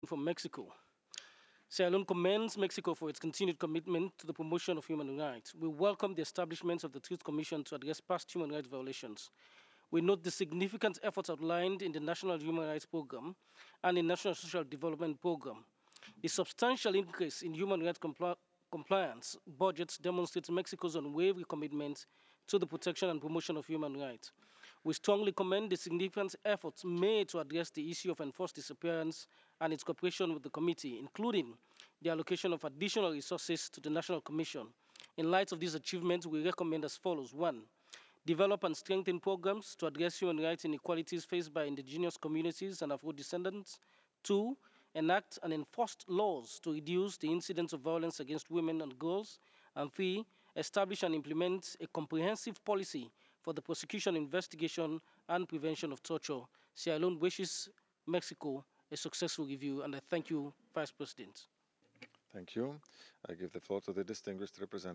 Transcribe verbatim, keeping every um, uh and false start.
from Mexico. Sierra Leone commends Mexico for its continued commitment to the promotion of human rights. We welcome the establishment of the Truth Commission to address past human rights violations. We note the significant efforts outlined in the National Human Rights Program and the National Social Development Program. The substantial increase in human rights compli- compliance budgets demonstrates Mexico's unwavering commitment to the protection and promotion of human rights. We strongly commend the significant efforts made to address the issue of enforced disappearance and its cooperation with the committee, including the allocation of additional resources to the National Commission. In light of these achievements, we recommend as follows. One, develop and strengthen programs to address human rights inequalities faced by indigenous communities and Afro descendants. Two, enact and enforce laws to reduce the incidence of violence against women and girls. And three, establish and implement a comprehensive policy for the prosecution, investigation, and prevention of torture. Sierra Leone wishes Mexico a successful review, and I thank you, Vice President. Thank you. I give the floor to the distinguished representative.